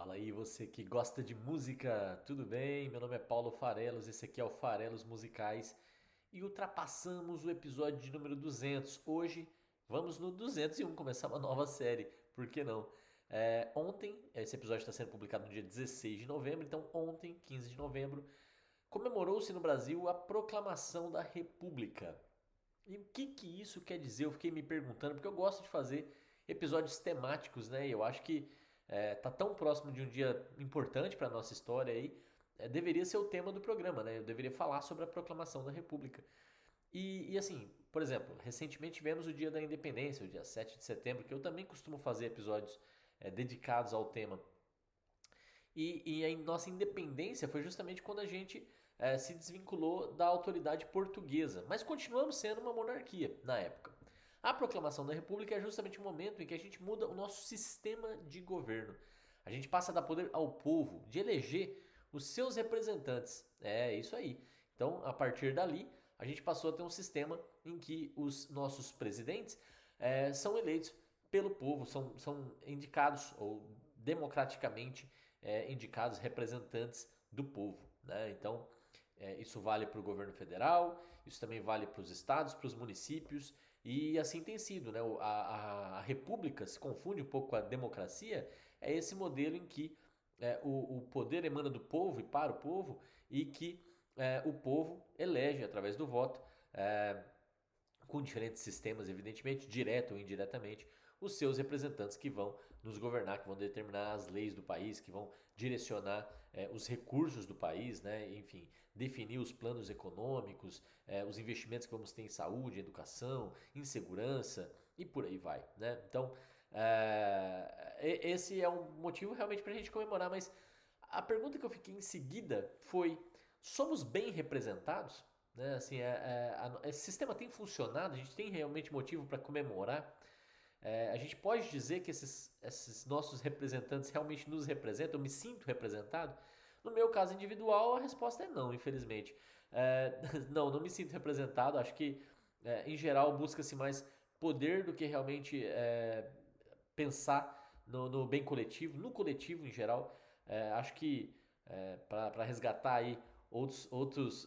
Fala aí, você que gosta de música, tudo bem? Meu nome é Paulo Farelos, esse aqui é o Farelos Musicais e ultrapassamos o episódio de número 200. Hoje vamos no 201 começar uma nova série, por que não? Ontem, esse episódio está sendo publicado no dia 16 de novembro, então ontem, 15 de novembro, comemorou-se no Brasil a proclamação da República. E o que isso quer dizer? Eu fiquei me perguntando, porque eu gosto de fazer episódios temáticos, né? E eu acho que tá tão próximo de um dia importante para nossa história aí, deveria ser o tema do programa, né? Eu deveria falar sobre a proclamação da República. E assim, por exemplo, recentemente tivemos o Dia da Independência, o dia 7 de setembro, que eu também costumo fazer episódios dedicados ao tema. E a nossa independência foi justamente quando a gente se desvinculou da autoridade portuguesa, mas continuamos sendo uma monarquia na época. A proclamação da República é justamente o momento em que a gente muda o nosso sistema de governo. A gente passa a dar poder ao povo, de eleger os seus representantes. É isso aí. Então, a partir dali, a gente passou a ter um sistema em que os nossos presidentes são eleitos pelo povo, são indicados ou democraticamente indicados representantes do povo. Né? Então, isso vale para o governo federal, isso também vale para os estados, para os municípios, e assim tem sido. Né? A república se confunde um pouco com a democracia, é esse modelo em que o poder emana do povo e para o povo, e que o povo elege através do voto, com diferentes sistemas, evidentemente, direto ou indiretamente, os seus representantes que vão nos governar, que vão determinar as leis do país, que vão direcionar os recursos do país, né? Enfim, definir os planos econômicos, os investimentos que vamos ter em saúde, educação, em segurança e por aí vai. Né? Então, esse é um motivo realmente para a gente comemorar, mas a pergunta que eu fiquei em seguida foi: somos bem representados? Né? Assim, esse sistema tem funcionado? A gente tem realmente motivo para comemorar? A gente pode dizer que esses nossos representantes realmente nos representam? Eu me sinto representado? No meu caso individual, a resposta é não, infelizmente. Não me sinto representado. Acho que, em geral, busca-se mais poder do que realmente pensar no bem coletivo, no coletivo em geral. Acho que, para resgatar aí outros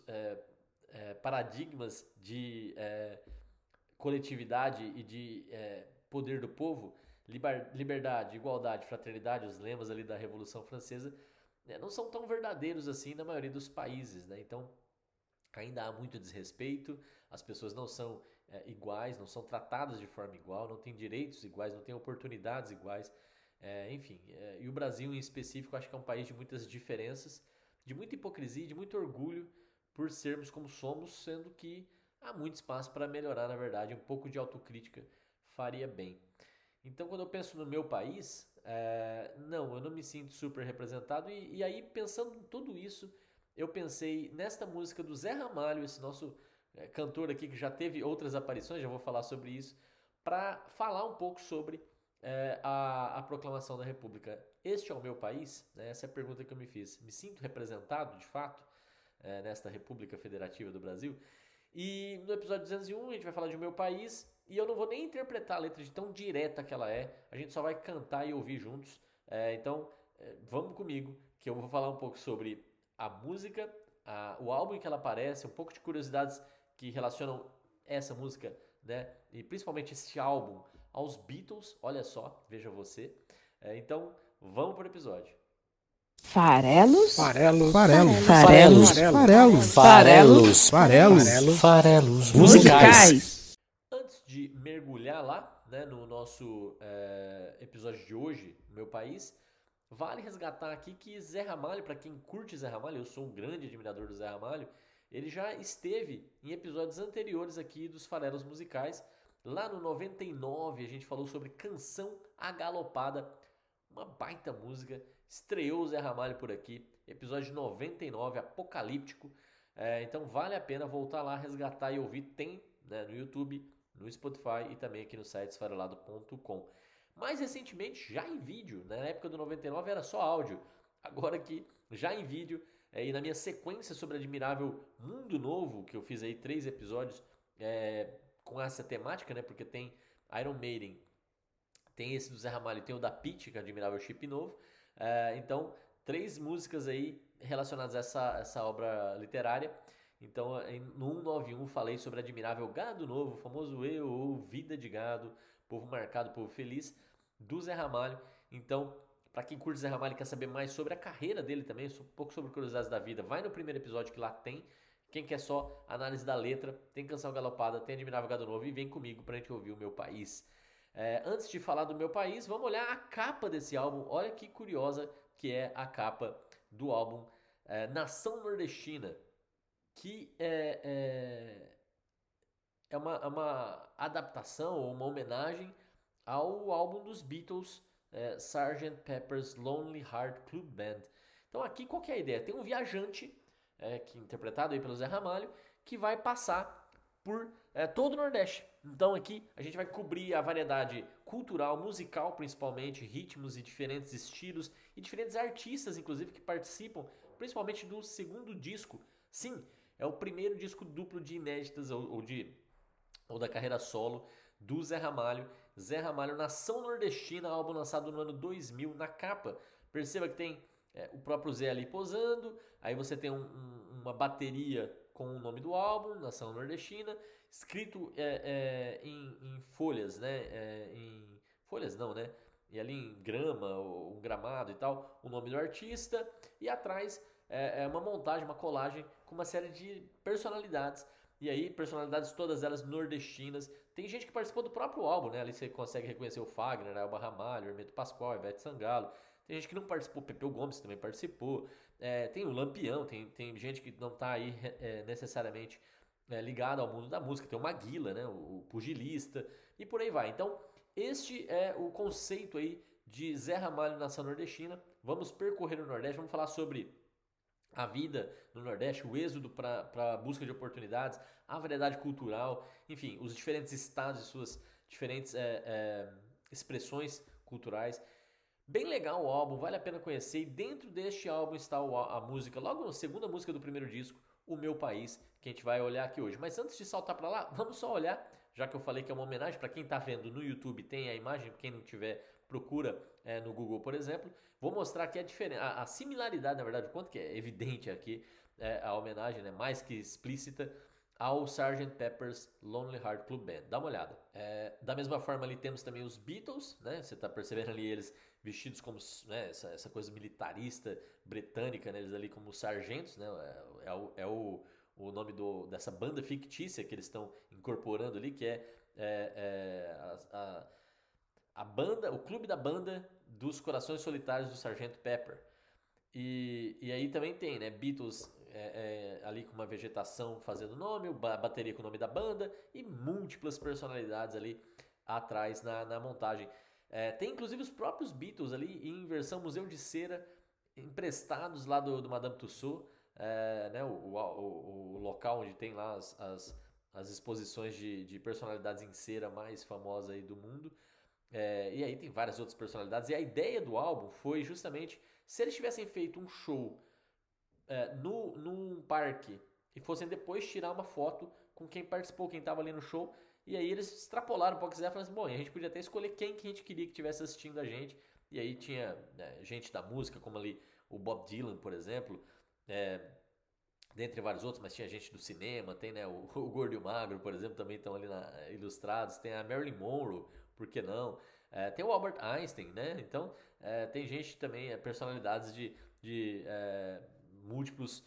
paradigmas de coletividade e de poder do povo, liberdade, igualdade, fraternidade, os lemas ali da Revolução Francesa, não são tão verdadeiros assim na maioria dos países. Né? Então, ainda há muito desrespeito, as pessoas não são iguais, não são tratadas de forma igual, não têm direitos iguais, não têm oportunidades iguais. Enfim, e o Brasil em específico acho que é um país de muitas diferenças, de muita hipocrisia e de muito orgulho por sermos como somos, sendo que há muito espaço para melhorar, na verdade, um pouco de autocrítica faria bem. Então, quando eu penso no meu país, não, eu não me sinto super representado. E aí, pensando em tudo isso, eu pensei nesta música do Zé Ramalho, esse nosso cantor aqui que já teve outras aparições, já vou falar sobre isso, para falar um pouco sobre a proclamação da República. Este é o meu país? Né? Essa é a pergunta que eu me fiz. Me sinto representado, de fato, nesta República Federativa do Brasil? E no episódio 201 a gente vai falar de O Meu País, e eu não vou nem interpretar a letra de tão direta que ela é, a gente só vai cantar e ouvir juntos. Então, vamos comigo, que eu vou falar um pouco sobre a música, o álbum em que ela aparece, um pouco de curiosidades que relacionam essa música, né, e principalmente este álbum, aos Beatles. Olha só, veja você. Então, vamos para o episódio. Farelos? Farelos musicais. Antes de mergulhar lá, né, no nosso episódio de hoje, Meu País, vale resgatar aqui que Zé Ramalho, para quem curte Zé Ramalho, eu sou um grande admirador do Zé Ramalho, ele já esteve em episódios anteriores aqui dos Farelos Musicais. Lá no 99 a gente falou sobre Canção Agalopada, uma baita música. Estreou o Zé Ramalho por aqui, episódio 99, apocalíptico. Então vale a pena voltar lá, resgatar e ouvir. Tem, né, no YouTube, no Spotify e também aqui no site esfarelado.com. Mais recentemente, já em vídeo, né? Na época do 99 era só áudio, agora aqui já em vídeo, e na minha sequência sobre Admirável Mundo Novo, que eu fiz aí 3 episódios com essa temática, né? Porque tem Iron Maiden, tem esse do Zé Ramalho, tem o da Pitty, que é o Admirável Chip Novo. Então, 3 músicas aí relacionadas a essa obra literária. Então, no 191 falei sobre Admirável Gado Novo, o famoso Eu, ou Vida de Gado, Povo Marcado, Povo Feliz, do Zé Ramalho. Então, para quem curte Zé Ramalho e quer saber mais sobre a carreira dele também, um pouco sobre curiosidades da vida, vai no primeiro episódio que lá tem. Quem quer só análise da letra, tem Canção Galopada, tem Admirável Gado Novo e vem comigo pra gente ouvir o Meu País. Antes de falar do Meu País, vamos olhar a capa desse álbum. Olha que curiosa que é a capa do álbum Nação Nordestina, que é uma adaptação ou uma homenagem ao álbum dos Beatles, Sgt. Pepper's Lonely Heart Club Band. Então aqui qual que é a ideia? Tem um viajante, que interpretado aí pelo Zé Ramalho, que vai passar por todo o Nordeste. Então aqui a gente vai cobrir a variedade cultural, musical principalmente, ritmos e diferentes estilos e diferentes artistas inclusive que participam, principalmente do segundo disco. Sim, é o primeiro disco duplo de inéditas ou da carreira solo do Zé Ramalho. Zé Ramalho, Nação Nordestina, álbum lançado no ano 2000. Na capa, perceba que tem o próprio Zé ali posando, aí você tem uma bateria com o nome do álbum, Nação Nordestina, escrito em folhas, né? Em folhas não, né? E ali em grama, ou um gramado e tal, o nome do artista, e atrás uma montagem, uma colagem com uma série de personalidades. E aí, personalidades todas elas nordestinas. Tem gente que participou do próprio álbum, né? Ali você consegue reconhecer o Fagner, Elba Ramalho, Hermeto Pascoal, Ivete Sangalo. Tem gente que não participou, Pepeu Gomes também participou. Tem o Lampião, tem gente que não está aí necessariamente ligada ao mundo da música. Tem o Maguila, né? O pugilista, e por aí vai. Então, este é o conceito aí de Zé Ramalho, Nação Nordestina. Vamos percorrer o Nordeste, vamos falar sobre a vida no Nordeste, o êxodo para a busca de oportunidades, a variedade cultural, enfim, os diferentes estados e suas diferentes expressões culturais. Bem legal o álbum, vale a pena conhecer. E dentro deste álbum está a música, logo na segunda música do primeiro disco, O Meu País, que a gente vai olhar aqui hoje. Mas antes de saltar para lá, vamos só olhar, já que eu falei que é uma homenagem, para quem está vendo no YouTube tem a imagem, quem não tiver procura no Google, por exemplo. Vou mostrar aqui a similaridade, na verdade, o quanto que é evidente aqui a homenagem, né, mais que explícita, ao Sgt. Pepper's Lonely Heart Club Band. Dá uma olhada. Da mesma forma ali temos também os Beatles, né? Você está percebendo ali eles vestidos como, né, essa coisa militarista britânica, né? Eles ali como sargentos, né? O nome dessa banda fictícia que eles estão incorporando ali, que a banda, o clube da banda dos Corações Solitários do Sargento Pepper. E aí também tem, né, Beatles ali com uma vegetação fazendo nome, a bateria com o nome da banda e múltiplas personalidades ali atrás na montagem. Tem inclusive os próprios Beatles ali em versão Museu de Cera, emprestados lá do Madame Tussauds, né, o local onde tem lá as exposições de personalidades em cera mais famosas aí do mundo. E aí tem várias outras personalidades. E a ideia do álbum foi justamente se eles tivessem feito um show num parque e fossem depois tirar uma foto com quem participou, quem estava ali no show. E aí eles extrapolaram um pouco e falaram assim, bom, a gente podia até escolher quem que a gente queria que estivesse assistindo a gente. E aí tinha gente da música, como ali o Bob Dylan, por exemplo, dentre vários outros, mas tinha gente do cinema, tem, né, o Gordo e o Magro, por exemplo, também estão ali ilustrados, tem a Marilyn Monroe, por que não? Tem o Albert Einstein, né? Então, tem gente também, personalidades de múltiplos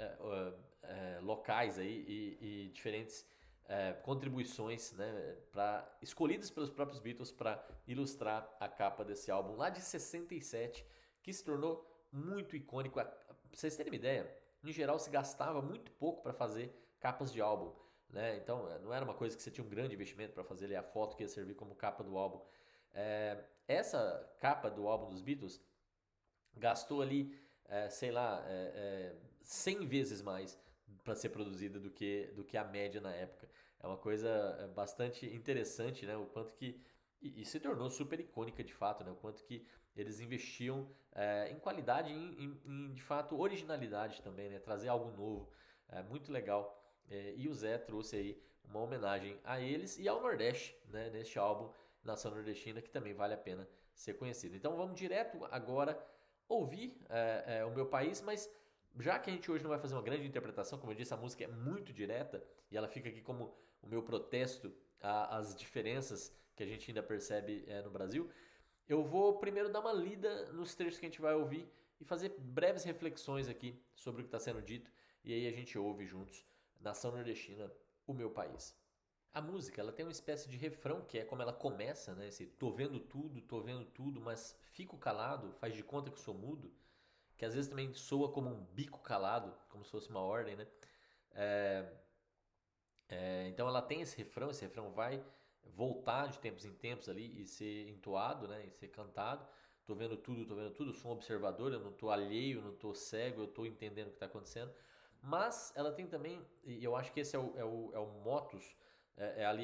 locais aí e diferentes contribuições, né, escolhidas pelos próprios Beatles para ilustrar a capa desse álbum lá de 67, que se tornou muito icônico. Pra vocês terem uma ideia, em geral se gastava muito pouco para fazer capas de álbum, né? Então não era uma coisa que você tinha um grande investimento para fazer ali a foto que ia servir como capa do álbum. Essa capa do álbum dos Beatles gastou ali, sei lá, 100 vezes mais para ser produzida do que a média na época. É uma coisa bastante interessante, né? O quanto que e se tornou super icônica de fato, né? O quanto que eles investiam em qualidade, em de fato originalidade também, né? Trazer algo novo, muito legal. E o Zé trouxe aí uma homenagem a eles e ao Nordeste, né? Neste álbum Nação Nordestina, que também vale a pena ser conhecido. Então vamos direto agora ouvir o meu país, mas já que a gente hoje não vai fazer uma grande interpretação, como eu disse, a música é muito direta e ela fica aqui como o meu protesto às diferenças que a gente ainda percebe no Brasil, eu vou primeiro dar uma lida nos trechos que a gente vai ouvir e fazer breves reflexões aqui sobre o que está sendo dito, e aí a gente ouve juntos Nação Nordestina, o meu país. A música, ela tem uma espécie de refrão, que é como ela começa, né? Esse tô vendo tudo, mas fico calado, faz de conta que sou mudo, que às vezes também soa como um bico calado, como se fosse uma ordem, né? É, então ela tem esse refrão vai voltar de tempos em tempos ali e ser entoado, né? E ser cantado. Tô vendo tudo, sou um observador, eu não tô alheio, não tô cego, eu tô entendendo o que está acontecendo. Mas ela tem também, e eu acho que esse é o motus, ali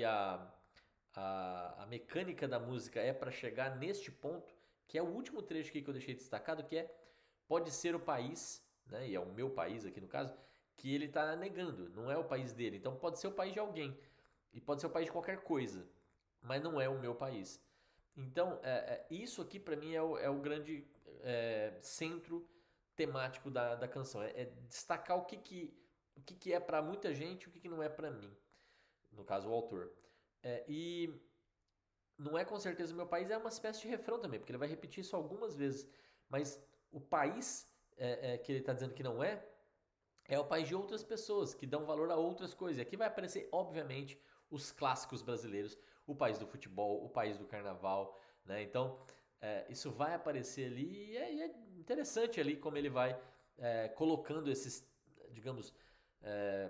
a mecânica da música é para chegar neste ponto, que é o último trecho aqui que eu deixei destacado, que é pode ser o país, né, e é o meu país aqui no caso, que ele está negando, não é o país dele. Então pode ser o país de alguém, e pode ser o país de qualquer coisa, mas não é o meu país. Então, isso aqui para mim é o grande centro temático da canção. É destacar o que é para muita gente e o que não é para mim. No caso, o autor. E não é com certeza o meu país, é uma espécie de refrão também, porque ele vai repetir isso algumas vezes. Mas o país que ele está dizendo que não é o país de outras pessoas, que dão valor a outras coisas. E aqui vai aparecer, obviamente, os clássicos brasileiros, o país do futebol, o país do carnaval, né? Então, isso vai aparecer ali e é interessante ali como ele vai colocando esses, digamos, é,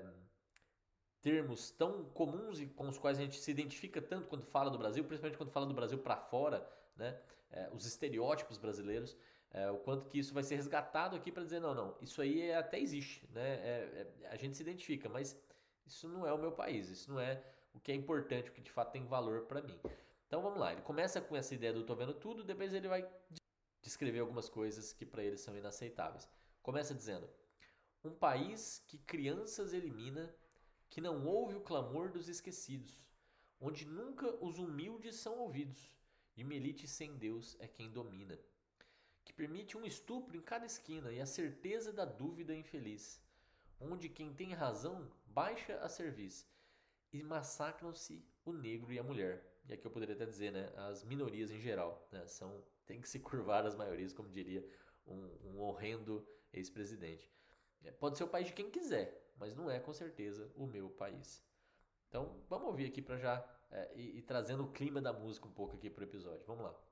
termos tão comuns e com os quais a gente se identifica tanto quando fala do Brasil, principalmente quando fala do Brasil para fora, né? Os estereótipos brasileiros, o quanto que isso vai ser resgatado aqui para dizer não, não, isso aí até existe, né? A gente se identifica, mas isso não é o meu país, isso não é o que é importante, o que de fato tem valor para mim. Então vamos lá, ele começa com essa ideia do tô vendo tudo, depois ele vai descrever algumas coisas que para ele são inaceitáveis. Começa dizendo: um país que crianças elimina, que não ouve o clamor dos esquecidos, onde nunca os humildes são ouvidos, e uma elite sem Deus é quem domina, que permite um estupro em cada esquina e a certeza da dúvida infeliz, onde quem tem razão baixa a cerviz, e massacram-se o negro e a mulher. E aqui eu poderia até dizer, né, as minorias em geral, né, tem que se curvar às maiorias, como diria um horrendo ex-presidente. Pode ser o país de quem quiser, mas não é com certeza o meu país. Então vamos ouvir aqui para já ir trazendo o clima da música um pouco aqui pro episódio. Vamos lá.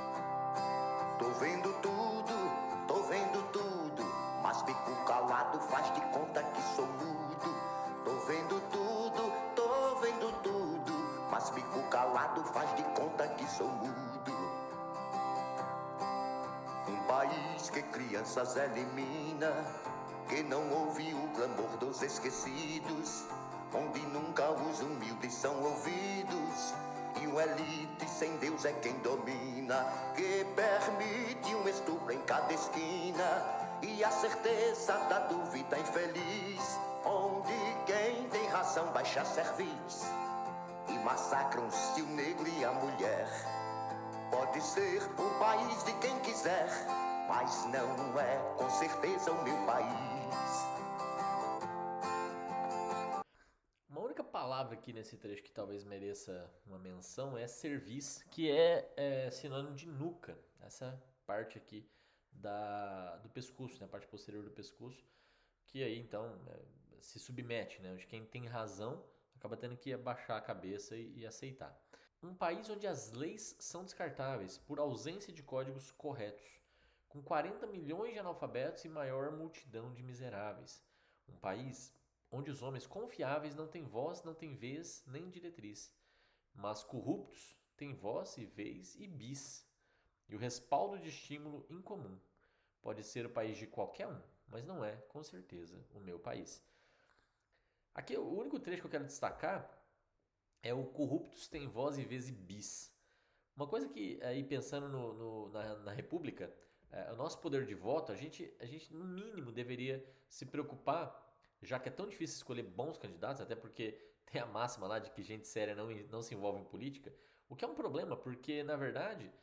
Tô vendo tudo, mas fico calado, faz de conta que sou mudo. Tô vendo tudo, mas fico calado, faz de conta que sou mudo. Um país que crianças elimina, que não ouve o clamor dos esquecidos, onde nunca os humildes são ouvidos, e uma elite sem Deus é quem domina, que permite um estupro em cada esquina e a certeza da dúvida infeliz, onde quem tem razão baixa a cerviz e massacram-se o negro e a mulher. Pode ser o país de quem quiser, mas não é com certeza o meu país. Uma única palavra aqui nesse trecho que talvez mereça uma menção é cerviz, que é sinônimo de nuca, essa parte aqui do pescoço, né, a parte posterior do pescoço, que aí então se submete, né, onde quem tem razão acaba tendo que abaixar a cabeça e aceitar. Um país onde as leis são descartáveis por ausência de códigos corretos, com 40 milhões de analfabetos e maior multidão de miseráveis. Um país onde os homens confiáveis não têm voz, não têm vez, nem diretriz, mas corruptos têm voz e vez e bis, e o respaldo de estímulo incomum. Pode ser o país de qualquer um, mas não é, com certeza, o meu país. Aqui, o único trecho que eu quero destacar é o corruptos têm voz e vez e bis. Uma coisa que, aí pensando na República, o nosso poder de voto, a gente no mínimo deveria se preocupar, já que é tão difícil escolher bons candidatos, até porque tem a máxima lá de que gente séria não se envolve em política, o que é um problema, porque na verdade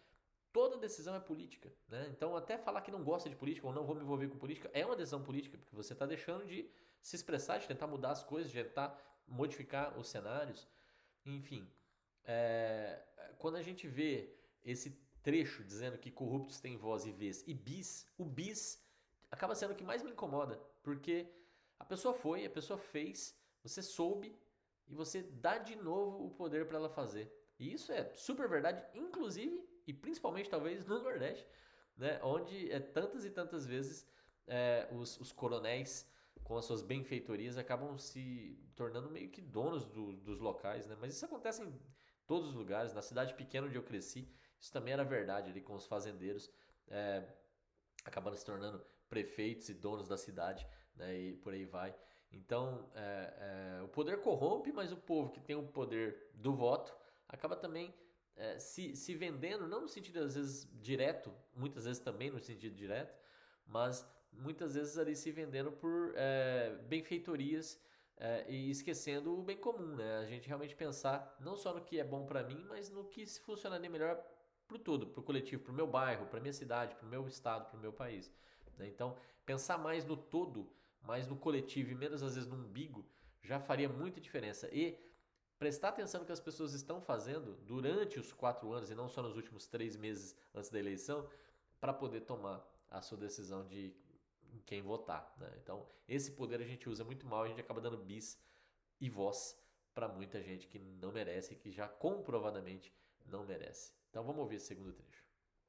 toda decisão é política, né? Então até falar que não gosta de política ou não vou me envolver com política é uma decisão política, porque você está deixando de se expressar, de tentar mudar as coisas, de tentar modificar os cenários, enfim. É, quando a gente vê esse trecho dizendo que corruptos têm voz e vez e bis, o bis acaba sendo o que mais me incomoda, porque a pessoa foi, a pessoa fez, você soube e você dá de novo o poder para ela fazer. E isso é super verdade, inclusive e principalmente talvez no Nordeste, né, onde tantas e tantas vezes os coronéis com as suas benfeitorias acabam se tornando meio que donos dos locais, né? Mas isso acontece em todos os lugares. Na cidade pequena onde eu cresci, isso também era verdade ali com os fazendeiros, é, acabando se tornando prefeitos e donos da cidade, né? E por aí vai. Então, o poder corrompe, mas o povo que tem o poder do voto acaba também se vendendo, não no sentido às vezes direto, muitas vezes também no sentido direto, mas muitas vezes ali se vendendo por benfeitorias e esquecendo o bem comum, né? A gente realmente pensar não só no que é bom para mim, mas no que se funcionaria melhor pro todo, pro coletivo, pro meu bairro, pra minha cidade, pro meu estado, pro meu país, né? Então, pensar mais no todo, mais no coletivo e menos às vezes no umbigo, já faria muita diferença. E prestar atenção no que as pessoas estão fazendo durante os 4 anos e não só nos últimos 3 meses antes da eleição, para poder tomar a sua decisão de em quem votar, né? Então, esse poder a gente usa muito mal, a gente acaba dando bis e voz para muita gente que não merece, que já comprovadamente não merece. Então, vamos ouvir esse segundo trecho.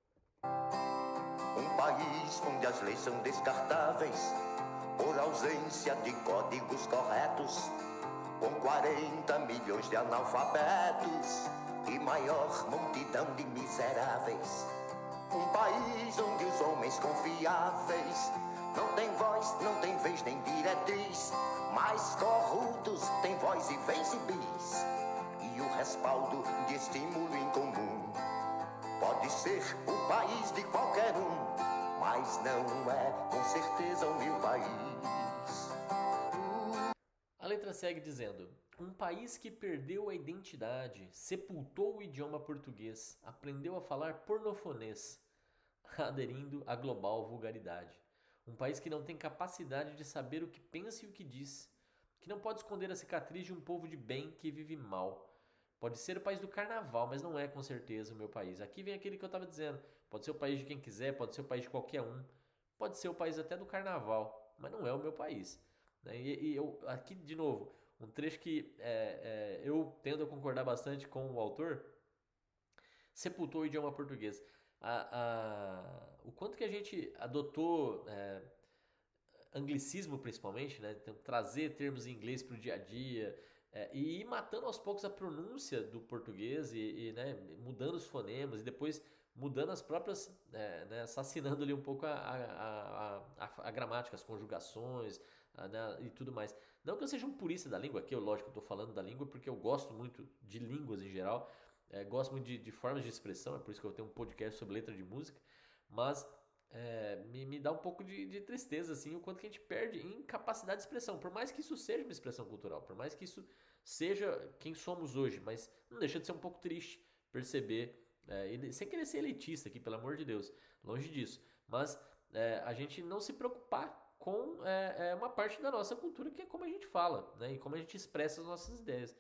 Um país onde as leis são descartáveis por ausência de códigos corretos, com 40 milhões de analfabetos e maior multidão de miseráveis. Um país onde os homens confiáveis não têm voz, não têm vez nem diretriz, mas corruptos têm voz e vez e bis, e o respaldo de estímulo em comum. Pode ser o país de qualquer um, mas não é com certeza o meu país. A letra segue dizendo: um país que perdeu a identidade, sepultou o idioma português, aprendeu a falar pornofonês, aderindo à global vulgaridade. Um país que não tem capacidade de saber o que pensa e o que diz, que não pode esconder a cicatriz de um povo de bem que vive mal. Pode ser o país do carnaval, mas não é com certeza o meu país. Aqui vem aquele que eu estava dizendo. Pode ser o país de quem quiser, pode ser o país de qualquer um, pode ser o país até do carnaval, mas não é o meu país, né? E eu, aqui de novo, um trecho que eu tendo a concordar bastante com o autor, sepultou o idioma português. O quanto que a gente adotou anglicismo principalmente, né? Então, trazer termos em inglês para o dia a dia e ir matando aos poucos a pronúncia do português né, mudando os fonemas e depois mudando as próprias, né, assassinando ali um pouco a gramática, as conjugações, né, e tudo mais. Não que eu seja um purista da língua, aqui eu lógico estou falando da língua porque eu gosto muito de línguas em geral, gosto muito de formas de expressão, é por isso que eu tenho um podcast sobre letra de música, mas me dá um pouco de tristeza assim, o quanto que a gente perde em capacidade de expressão, por mais que isso seja uma expressão cultural, por mais que isso seja quem somos hoje, mas não deixa de ser um pouco triste perceber, sem querer ser elitista aqui, pelo amor de Deus, longe disso, mas a gente não se preocupar com uma parte da nossa cultura, que é como a gente fala, né, e como a gente expressa as nossas ideias.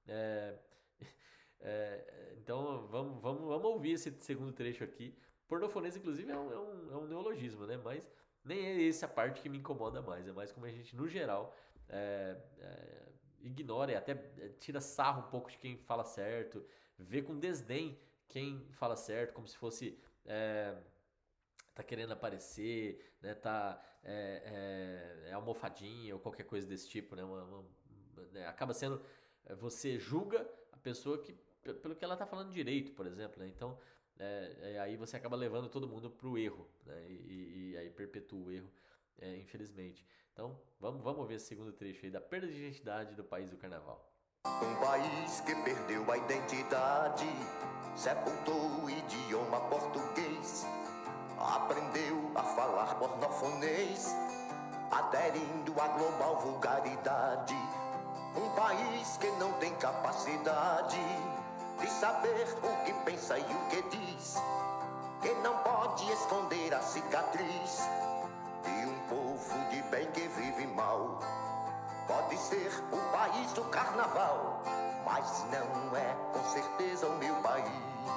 Então vamos ouvir esse segundo trecho aqui. Pornofonês, inclusive, é um neologismo, né? Mas nem é essa a parte que me incomoda mais. É mais como a gente, no geral, ignora e até tira sarro um pouco de quem fala certo, vê com desdém quem fala certo, como se fosse tá querendo aparecer, né? Tá almofadinha ou qualquer coisa desse tipo, né? Acaba sendo você julga a pessoa pelo que ela tá falando direito, por exemplo, né? Então aí você acaba levando todo mundo pro erro, né? E aí perpetua o erro, infelizmente. Então, vamos ver esse segundo trecho aí da perda de identidade do país do carnaval. Um país que perdeu a identidade, sepultou o idioma português, aprendeu a falar pornofonês, aderindo à global vulgaridade. Um país que não tem capacidade de saber o que pensa e o que diz, que não pode esconder a cicatriz de um povo de bem que vive mal. Pode ser o país do carnaval, mas não é com certeza o meu país.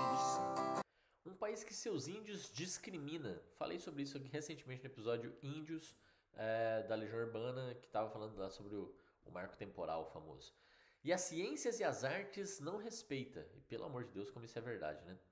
Um país que seus índios discrimina. Falei sobre isso aqui recentemente no episódio Índios, da Legião Urbana, que estava falando lá sobre o marco temporal famoso. E as ciências e as artes não respeita. E pelo amor de Deus, como isso é verdade, né?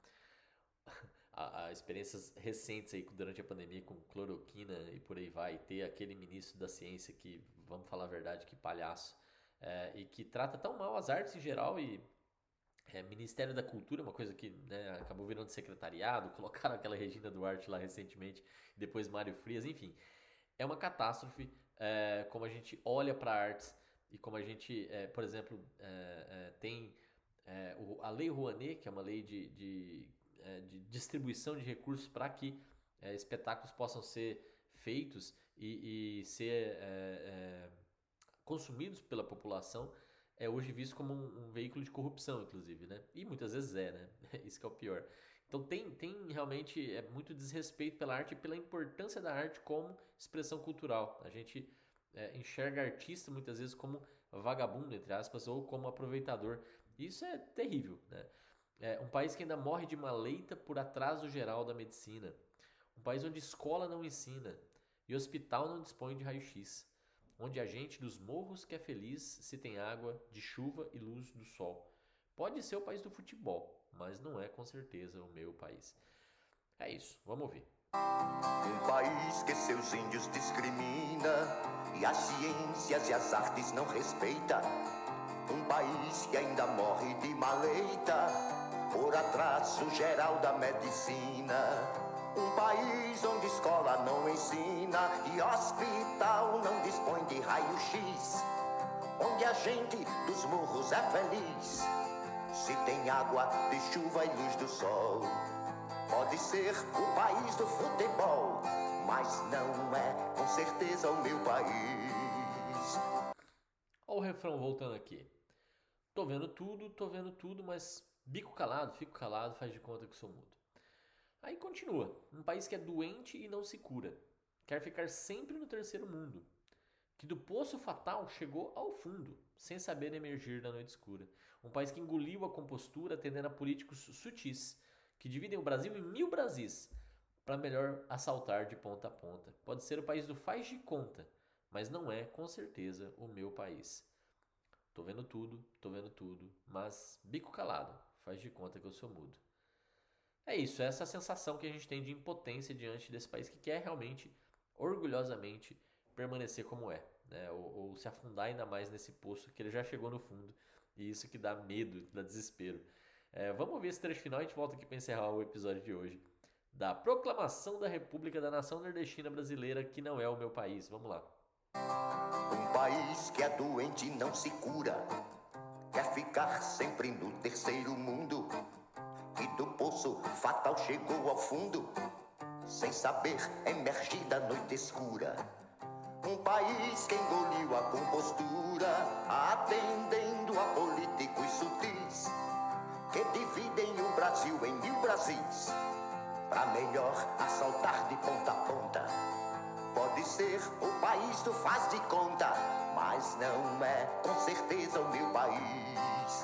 A experiências recentes aí durante a pandemia com cloroquina e por aí vai, ter aquele ministro da ciência que, vamos falar a verdade, que palhaço, e que trata tão mal as artes em geral e Ministério da Cultura, uma coisa que, né, acabou virando secretariado, colocaram aquela Regina Duarte lá recentemente, depois Mário Frias, enfim. É uma catástrofe como a gente olha para artes e como a gente, por exemplo, tem a Lei Rouanet, que é uma lei de distribuição de recursos para que espetáculos possam ser feitos e ser consumidos pela população, é hoje visto como um veículo de corrupção, inclusive, né? E muitas vezes né? Isso que é o pior. Então tem realmente muito desrespeito pela arte e pela importância da arte como expressão cultural. A gente enxerga artista muitas vezes como vagabundo, entre aspas, ou como aproveitador. Isso é terrível, né? Um país que ainda morre de maleita por atraso geral da medicina. Um país onde escola não ensina e hospital não dispõe de raio-x. Onde a gente dos morros que é feliz se tem água, de chuva e luz do sol. Pode ser o país do futebol, mas não é com certeza o meu país. É isso, vamos ouvir. Um país que seus índios discrimina e as ciências e as artes não respeita. Um país que ainda morre de maleita por atraso geral da medicina. Um país onde escola não ensina e hospital não dispõe de raio-x. Onde a gente dos morros é feliz se tem água de chuva e luz do sol. Pode ser o país do futebol, mas não é com certeza o meu país. Olha o refrão voltando aqui. Tô vendo tudo, mas bico calado, fico calado, faz de conta que sou mudo. Aí continua. Um país que é doente e não se cura. Quer ficar sempre no terceiro mundo. Que do poço fatal chegou ao fundo, sem saber emergir da noite escura. Um país que engoliu a compostura, atendendo a políticos sutis, que dividem o Brasil em 1000 Brasis, para melhor assaltar de ponta a ponta. Pode ser o país do faz de conta, mas não é, com certeza, o meu país. Tô vendo tudo, mas bico calado, faz de conta que eu sou mudo. É isso, é essa sensação que a gente tem de impotência diante desse país que quer realmente, orgulhosamente, permanecer como é, né? Ou se afundar ainda mais nesse poço que ele já chegou no fundo, e isso que dá medo, dá desespero. Vamos ouvir esse trecho final e a gente volta aqui para encerrar o episódio de hoje, da Proclamação da República da Nação Nordestina Brasileira, que não é o meu país. Vamos lá. Um país que é doente e não se cura, quer ficar sempre no terceiro mundo, que do poço fatal chegou ao fundo, sem saber emergir da noite escura. Um país que engoliu a compostura, atendendo a políticos sutis, que dividem o Brasil em 1000 Brasis, pra melhor assaltar de ponta a ponta. Pode ser o país do faz de conta, mas não é com certeza o meu país.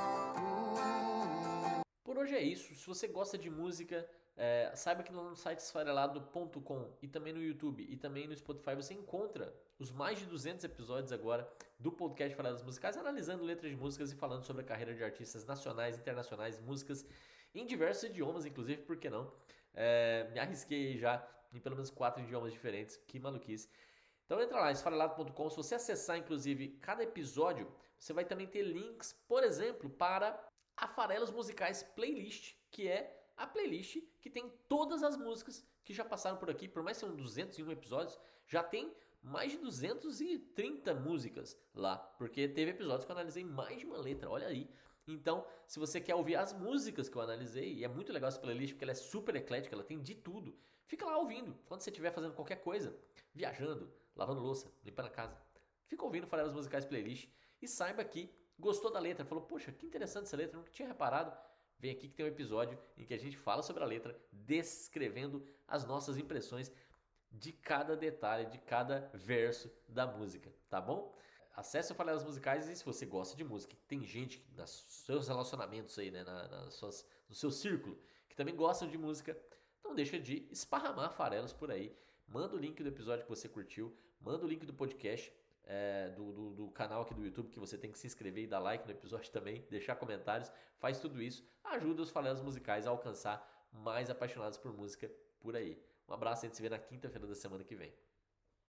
Por hoje é isso. Se você gosta de música, saiba que no site esfarelado.com e também no YouTube e também no Spotify você encontra os mais de 200 episódios agora do podcast Fareladas Musicais, analisando letras de músicas e falando sobre a carreira de artistas nacionais, internacionais, músicas em diversos idiomas, inclusive, por que não? Me arrisquei já em pelo menos 4 idiomas diferentes, que maluquice. Então entra lá, esfarelado.com. Se você acessar, inclusive, cada episódio, você vai também ter links, por exemplo, para a Farelos Musicais Playlist, que é a playlist que tem todas as músicas que já passaram por aqui. Por mais que sejam 201 episódios, já tem mais de 230 músicas lá, porque teve episódios que eu analisei mais de uma letra, olha aí. Então, se você quer ouvir as músicas que eu analisei, e é muito legal essa playlist porque ela é super eclética, ela tem de tudo, fica lá ouvindo, quando você estiver fazendo qualquer coisa, viajando, lavando louça, limpando a casa, fica ouvindo Farelos Musicais Playlist e saiba que gostou da letra, falou, poxa, que interessante essa letra, nunca tinha reparado, vem aqui que tem um episódio em que a gente fala sobre a letra, descrevendo as nossas impressões de cada detalhe, de cada verso da música, tá bom? Acesse o Farelos Musicais e se você gosta de música, tem gente nos seus relacionamentos aí, né, no seu círculo, que também gostam de música, não deixa de esparramar farelos por aí. Manda o link do episódio que você curtiu, manda o link do podcast, do canal aqui do YouTube, que você tem que se inscrever e dar like no episódio também, deixar comentários, faz tudo isso, ajuda os Farelos Musicais a alcançar mais apaixonados por música por aí. Um abraço, a gente se vê na quinta-feira da semana que vem.